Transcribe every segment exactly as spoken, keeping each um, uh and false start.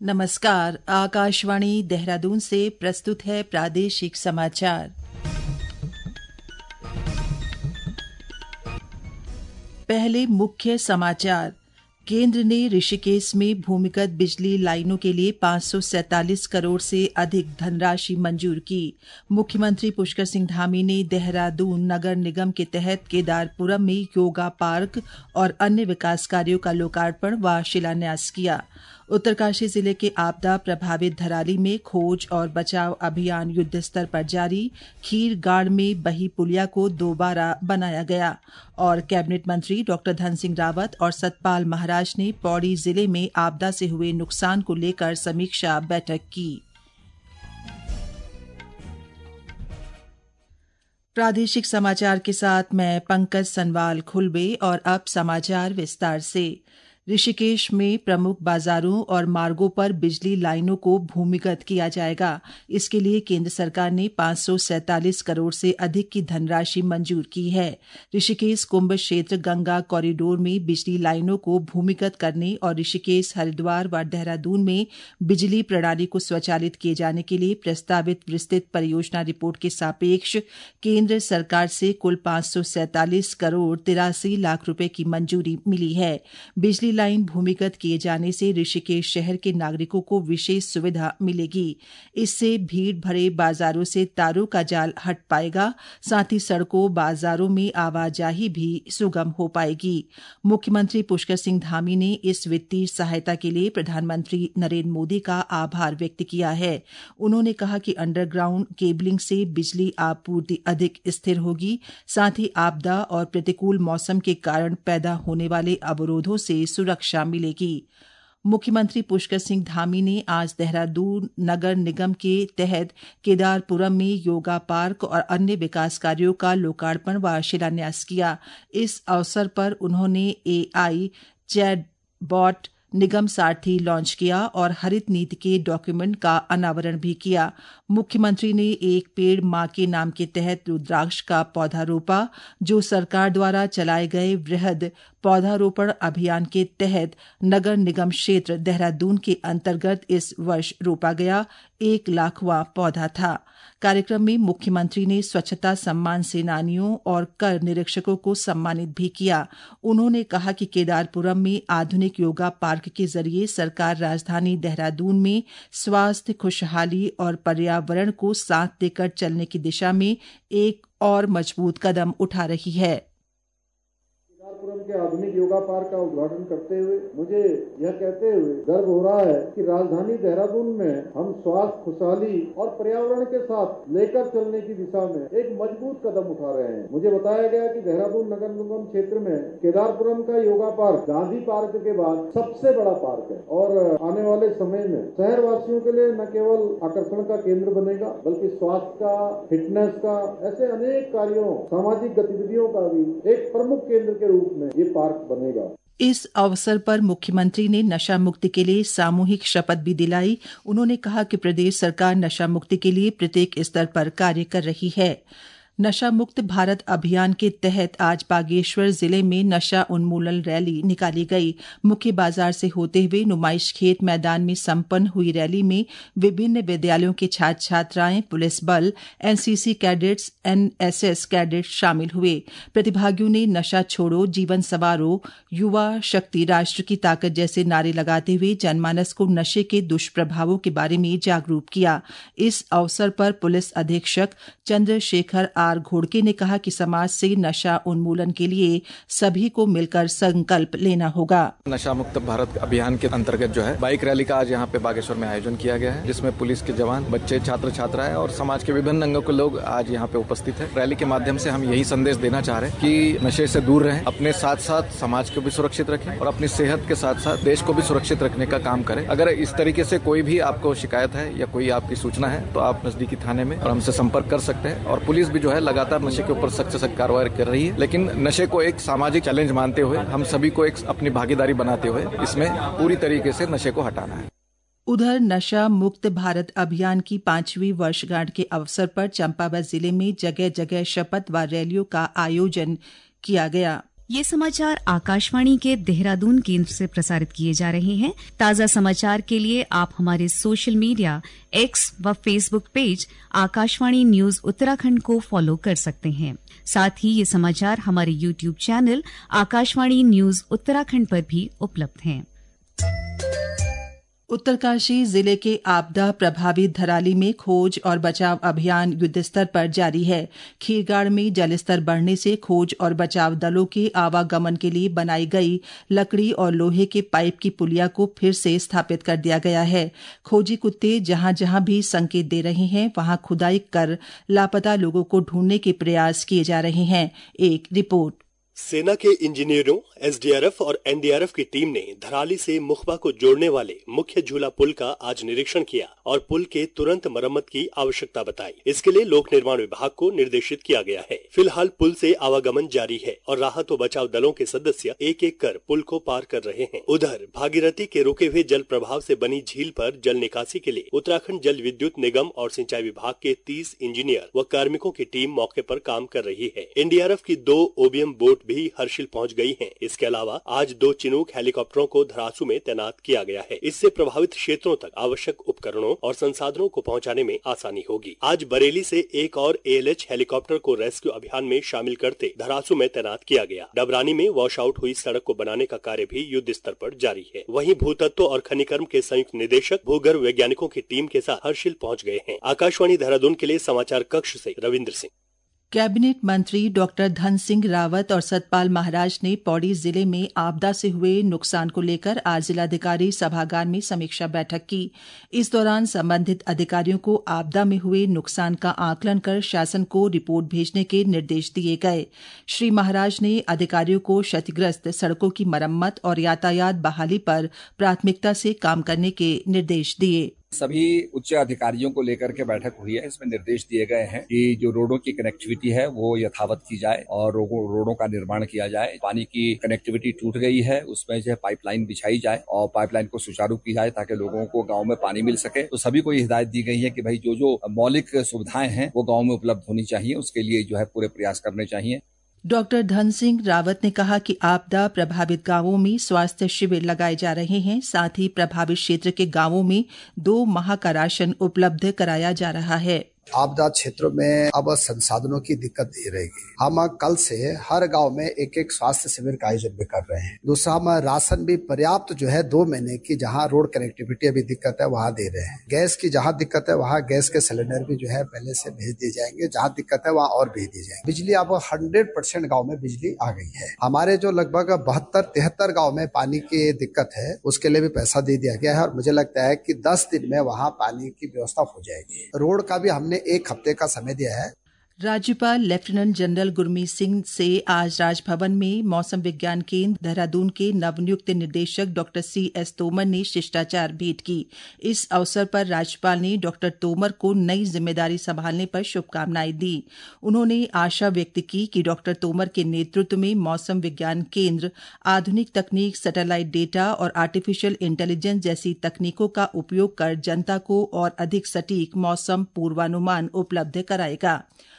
नमस्कार, आकाशवाणी देहरादून से प्रस्तुत है प्रादेशिक समाचार। पहले मुख्य समाचार। केंद्र ने ऋषिकेश में भूमिगत बिजली लाइनों के लिए पाँच सौ सैंतालीस करोड़ से अधिक धनराशि मंजूर की। मुख्यमंत्री पुष्कर सिंह धामी ने देहरादून नगर निगम के तहत केदारपुरम में योगा पार्क और अन्य विकास कार्यों का लोकार्पण व शिलान्यास किया। उत्तरकाशी जिले के आपदा प्रभावित धराली में खोज और बचाव अभियान युद्ध स्तर पर जारी। खीर गाड़ में बही पुलिया को दोबारा बनाया गया। और कैबिनेट मंत्री डॉक्टर धन सिंह रावत और सतपाल महाराज ने पौड़ी जिले में आपदा से हुए नुकसान को लेकर समीक्षा बैठक की। प्रादेशिक समाचार के साथ मैं पंकज सनवाल खुलबे। और अब समाचार विस्तार से। ऋषिकेश में प्रमुख बाजारों और मार्गों पर बिजली लाइनों को भूमिगत किया जाएगा। इसके लिए केंद्र सरकार ने पाँच सौ सैंतालीस करोड़ से अधिक की धनराशि मंजूर की है। ऋषिकेश कुंभ क्षेत्र गंगा कॉरिडोर में बिजली लाइनों को भूमिगत करने और ऋषिकेश हरिद्वार व देहरादून में बिजली प्रणाली को स्वचालित किए जाने के लिए प्रस्तावित विस्तृत परियोजना रिपोर्ट के सापेक्ष केंद्र सरकार से कुल पाँच सौ सैंतालीस करोड़ तिरासी लाख रुपए की मंजूरी मिली है। बिजली लाइन भूमिगत किए जाने से ऋषिकेश शहर के नागरिकों को विशेष सुविधा मिलेगी। इससे भीड़ भरे बाजारों से तारों का जाल हट पाएगा। साथ ही सड़कों बाजारों में आवाजाही भी सुगम हो पाएगी। मुख्यमंत्री पुष्कर सिंह धामी ने इस वित्तीय सहायता के लिए प्रधानमंत्री नरेंद्र मोदी का आभार व्यक्त किया है। उन्होंने कहा कि अंडरग्राउंड केबलिंग से बिजली आपूर्ति अधिक स्थिर होगी। साथ ही आपदा और प्रतिकूल मौसम के कारण पैदा होने वाले अवरोधों से सुरक्षा मिलेगी। मुख्यमंत्री पुष्कर सिंह धामी ने आज देहरादून नगर निगम के तहत केदारपुरम में योगा पार्क और अन्य विकास कार्यों का लोकार्पण व शिलान्यास किया। इस अवसर पर उन्होंने एआई चैटबॉट निगम सारथी लॉन्च किया और हरित नीति के डॉक्यूमेंट का अनावरण भी किया। मुख्यमंत्री ने एक पेड़ मां के नाम के तहत रुद्राक्ष का पौधा रोपा, जो सरकार द्वारा चलाए गए वृहद पौधारोपण अभियान के तहत नगर निगम क्षेत्र देहरादून के अंतर्गत इस वर्ष रोपा गया एक लाखवां पौधा था। कार्यक्रम में मुख्यमंत्री ने स्वच्छता सम्मान सेनानियों और कर निरीक्षकों को सम्मानित भी किया। उन्होंने कहा कि केदारपुरम में आधुनिक योगा पार्क के जरिए सरकार राजधानी देहरादून में स्वास्थ्य, खुशहाली और पर्यावरण को साथ देकर चलने की दिशा में एक और मजबूत कदम उठा रही है। के आधुनिक योगा पार्क का उद्घाटन करते हुए मुझे यह कहते हुए गर्व हो रहा है कि राजधानी देहरादून में हम स्वास्थ्य, खुशहाली और पर्यावरण के साथ लेकर चलने की दिशा में एक मजबूत कदम उठा रहे हैं। मुझे बताया गया कि देहरादून नगर निगम क्षेत्र में केदारपुरम का योगा पार्क गांधी पार्क के बाद सबसे बड़ा पार्क है और आने वाले समय में शहर वासियों के लिए न केवल आकर्षण का केंद्र बनेगा, बल्कि स्वास्थ्य का, फिटनेस का, ऐसे अनेक कार्यों, सामाजिक गतिविधियों का भी एक प्रमुख केंद्र के रूप में ये पार्क बनेगा। इस अवसर पर मुख्यमंत्री ने नशा मुक्ति के लिए सामूहिक शपथ भी दिलाई। उन्होंने कहा कि प्रदेश सरकार नशा मुक्ति के लिए प्रत्येक स्तर पर कार्य कर रही है। नशा मुक्त भारत अभियान के तहत आज बागेश्वर जिले में नशा उन्मूलन रैली निकाली गई। मुख्य बाजार से होते हुए नुमाइश खेत मैदान में संपन्न हुई रैली में विभिन्न विद्यालयों के छात्र छात्राएं, पुलिस बल, एनसीसी कैडेट्स, एनएसएस कैडेट्स शामिल हुए। प्रतिभागियों ने नशा छोड़ो, जीवन संवारो, युवा शक्ति, राष्ट्र की ताकत जैसे नारे लगाते हुए जनमानस को नशे के दुष्प्रभावों के बारे में जागरूक किया। इस अवसर पर पुलिस अधीक्षक चंद्रशेखर आर घोड़के ने कहा कि समाज से नशा उन्मूलन के लिए सभी को मिलकर संकल्प लेना होगा। नशा मुक्त भारत अभियान के अंतर्गत जो है बाइक रैली का आज यहाँ पे बागेश्वर में आयोजन किया गया है, जिसमें पुलिस के जवान, बच्चे, छात्र छात्राएं और समाज के विभिन्न अंगों के लोग आज यहाँ पे उपस्थित है। रैली के माध्यम से हम यही संदेश देना चाह रहे हैं कि नशे से दूर रहें, अपने साथ साथ समाज को भी सुरक्षित रखें और अपनी सेहत के साथ साथ देश को भी सुरक्षित रखने का काम करें। अगर इस तरीके से कोई भी आपको शिकायत है या कोई आपकी सूचना है तो आप नजदीकी थाने में और हमसे संपर्क कर सकते हैं। और पुलिस भी जो है लगातार नशे के ऊपर सख्त से सख्त कार्रवाई कर रही है, लेकिन नशे को एक सामाजिक चैलेंज मानते हुए हम सभी को एक अपनी भागीदारी बनाते हुए इसमें पूरी तरीके से नशे को हटाना है। उधर नशा मुक्त भारत अभियान की पांचवीं वर्षगांठ के अवसर पर चंपावत जिले में जगह जगह शपथ व रैलियों का आयोजन किया गया। ये समाचार आकाशवाणी के देहरादून केंद्र से प्रसारित किए जा रहे हैं। ताज़ा समाचार के लिए आप हमारे सोशल मीडिया एक्स व Facebook page Akashvani news Uttarakhand को फॉलो कर सकते हैं। साथ ही ये समाचार हमारे YouTube channel Akashvani news Uttarakhand पर भी उपलब्ध हैं। उत्तरकाशी जिले के आपदा प्रभावित धराली में खोज और बचाव अभियान युद्धस्तर पर जारी है। खीरगाड़ में जलस्तर बढ़ने से खोज और बचाव दलों के आवागमन के लिए बनाई गई लकड़ी और लोहे के पाइप की पुलिया को फिर से स्थापित कर दिया गया है। खोजी कुत्ते जहां जहां भी संकेत दे रहे हैं, वहां खुदाई कर लापता लोगों को ढूंढने के प्रयास किए जा रहे हैं। एक रिपोर्ट। सेना के इंजीनियरों, एस डी आर एफ और एन डी आर एफ की टीम ने धराली से मुखबा को जोड़ने वाले मुख्य झूला पुल का आज निरीक्षण किया और पुल के तुरंत मरम्मत की आवश्यकता बताई। इसके लिए लोक निर्माण विभाग को निर्देशित किया गया है। फिलहाल पुल से आवागमन जारी है और राहत व बचाव दलों के सदस्य एक एक कर पुल को पार कर रहे हैं। उधर भागीरथी के रुके हुए जल प्रभाव से बनी झील पर जल निकासी के लिए उत्तराखंड जल विद्युत निगम और सिंचाई विभाग के तीस इंजीनियर व कार्मिकों की टीम मौके पर काम कर रही है। एन डी आर एफ की दो ओ बी एम बोट भी हर्षिल पहुंच गई हैं। इसके अलावा आज दो चिनूक हेलीकॉप्टरों को धरासू में तैनात किया गया है। इससे प्रभावित क्षेत्रों तक आवश्यक उपकरणों और संसाधनों को पहुंचाने में आसानी होगी। आज बरेली से एक और ए एल एच हेलीकॉप्टर को रेस्क्यू अभियान में शामिल करते धरासू में तैनात किया गया। डबरानी में वॉश आउट हुई सड़क को बनाने का कार्य भी युद्ध स्तर पर जारी है। वहीं भूतत्व और खनिकर्म के संयुक्त निदेशक भूगर्भ वैज्ञानिकों की टीम के साथ हर्षिल पहुंच गए हैं। आकाशवाणी देहरादून के लिए समाचार कक्ष से रविंद्र सिंह। कैबिनेट मंत्री डॉक्टर धन सिंह रावत और सतपाल महाराज ने पौड़ी जिले में आपदा से हुए नुकसान को लेकर आज जिलाधिकारी सभागार में समीक्षा बैठक की। इस दौरान संबंधित अधिकारियों को आपदा में हुए नुकसान का आकलन कर शासन को रिपोर्ट भेजने के निर्देश दिए गए। श्री महाराज ने अधिकारियों को क्षतिग्रस्त सड़कों की मरम्मत और यातायात बहाली पर प्राथमिकता से काम करने के निर्देश दिए। सभी उच्च अधिकारियों को लेकर के बैठक हुई है। इसमें निर्देश दिए गए हैं कि जो रोडों की कनेक्टिविटी है वो यथावत की जाए और रोडों का निर्माण किया जाए। पानी की कनेक्टिविटी टूट गई है, उसमें जो है पाइपलाइन बिछाई जाए और पाइपलाइन को सुचारू की जाए ताकि लोगों को गांव में पानी मिल सके। तो सभी को ये हिदायत दी गई है कि भाई जो जो मौलिक सुविधाएं हैं वो गाँव में उपलब्ध होनी चाहिए, उसके लिए जो है पूरे प्रयास करने चाहिए। डॉक्टर धन सिंह रावत ने कहा कि आपदा प्रभावित गांवों में स्वास्थ्य शिविर लगाए जा रहे हैं। साथ ही प्रभावित क्षेत्र के गांवों में दो माह का राशन उपलब्ध कराया जा रहा है। आपदा क्षेत्रों में अब संसाधनों की दिक्कत नहीं रहेगी। हम कल से हर गांव में एक एक स्वास्थ्य शिविर का आयोजन भी कर रहे हैं। दूसरा, हम राशन भी पर्याप्त जो है दो महीने की जहां रोड कनेक्टिविटी अभी दिक्कत है वहां दे रहे हैं। गैस की जहां दिक्कत है वहां गैस के सिलेंडर भी जो है पहले से भेज दिए जाएंगे। जहां दिक्कत है वहां और भेज दिए जाएंगे। बिजली अब हंड्रेड परसेंट गाँव में बिजली आ गई है। हमारे जो लगभग बहत्तर तिहत्तर गाँव में पानी की दिक्कत है उसके लिए भी पैसा दे दिया गया है और मुझे लगता है कि दस दिन में वहां पानी की व्यवस्था हो जाएगी। रोड का भी हमने एक हफ्ते का समय दिया है। राज्यपाल लेफ्टिनेंट जनरल गुरमीत सिंह से आज राजभवन में मौसम विज्ञान केंद्र देहरादून के नवनियुक्त निदेशक डॉक्टर सी एस तोमर ने शिष्टाचार भेंट की। इस अवसर पर राज्यपाल ने डॉक्टर तोमर को नई जिम्मेदारी संभालने पर शुभकामनाएं दी। उन्होंने आशा व्यक्त की कि डॉक्टर तोमर के नेतृत्व में मौसम विज्ञान केंद्र आधुनिक तकनीक, सैटेलाइट डेटा और आर्टिफिशियल इंटेलिजेंस जैसी तकनीकों का उपयोग कर जनता को और अधिक सटीक मौसम पूर्वानुमान उपलब्ध कराएगा।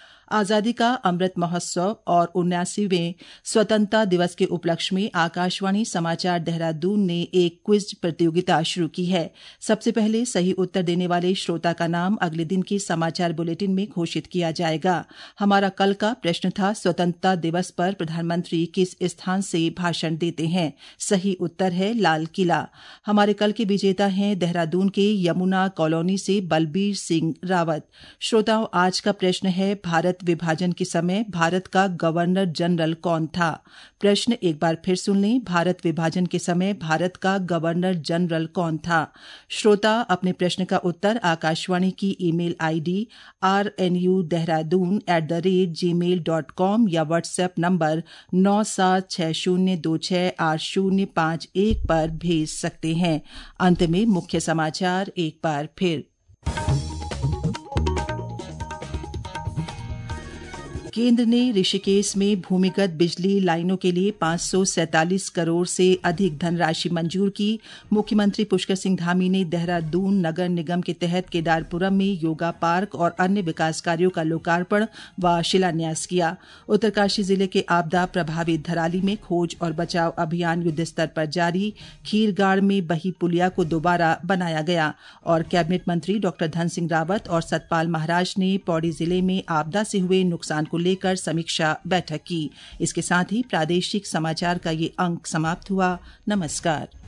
आजादी का अमृत महोत्सव और उन्यासीवें स्वतंत्रता दिवस के उपलक्ष्य में आकाशवाणी समाचार देहरादून ने एक क्विज प्रतियोगिता शुरू की है। सबसे पहले सही उत्तर देने वाले श्रोता का नाम अगले दिन के समाचार बुलेटिन में घोषित किया जाएगा। हमारा कल का प्रश्न था, स्वतंत्रता दिवस पर प्रधानमंत्री किस स्थान से भाषण देते हैं? सही उत्तर है लाल किला। हमारे कल के विजेता हैं देहरादून के यमुना कॉलोनी से बलबीर सिंह रावत। श्रोताओं, आज का प्रश्न है, भारत विभाजन के समय भारत का गवर्नर जनरल कौन था? प्रश्न एक बार फिर सुन लें, भारत विभाजन के समय भारत का गवर्नर जनरल कौन था? श्रोता अपने प्रश्न का उत्तर आकाशवाणी की email ID R N U Dehradun at the rate Gmail dot com या व्हाट्सएप नंबर नौ सात छह शून्य दो छह आठ शून्य पाँच एक पर भेज सकते हैं। अंत में मुख्य समाचार एक बार फिर। केंद्र ने ऋषिकेश में भूमिगत बिजली लाइनों के लिए पाँच सौ सैंतालीस करोड़ से अधिक धनराशि मंजूर की। मुख्यमंत्री पुष्कर सिंह धामी ने देहरादून नगर निगम के तहत केदारपुरम में योगा पार्क और अन्य विकास कार्यों का लोकार्पण व शिलान्यास किया। उत्तरकाशी जिले के आपदा प्रभावित धराली में खोज और बचाव अभियान युद्ध स्तर पर जारी। खीरगाड़ में बही पुलिया को दोबारा बनाया गया। और कैबिनेट मंत्री डॉक्टर धन सिंह रावत और सतपाल महाराज ने पौड़ी जिले में आपदा से हुए नुकसान को लेकर समीक्षा बैठक की। इसके साथ ही प्रादेशिक समाचार का ये अंक समाप्त हुआ। नमस्कार।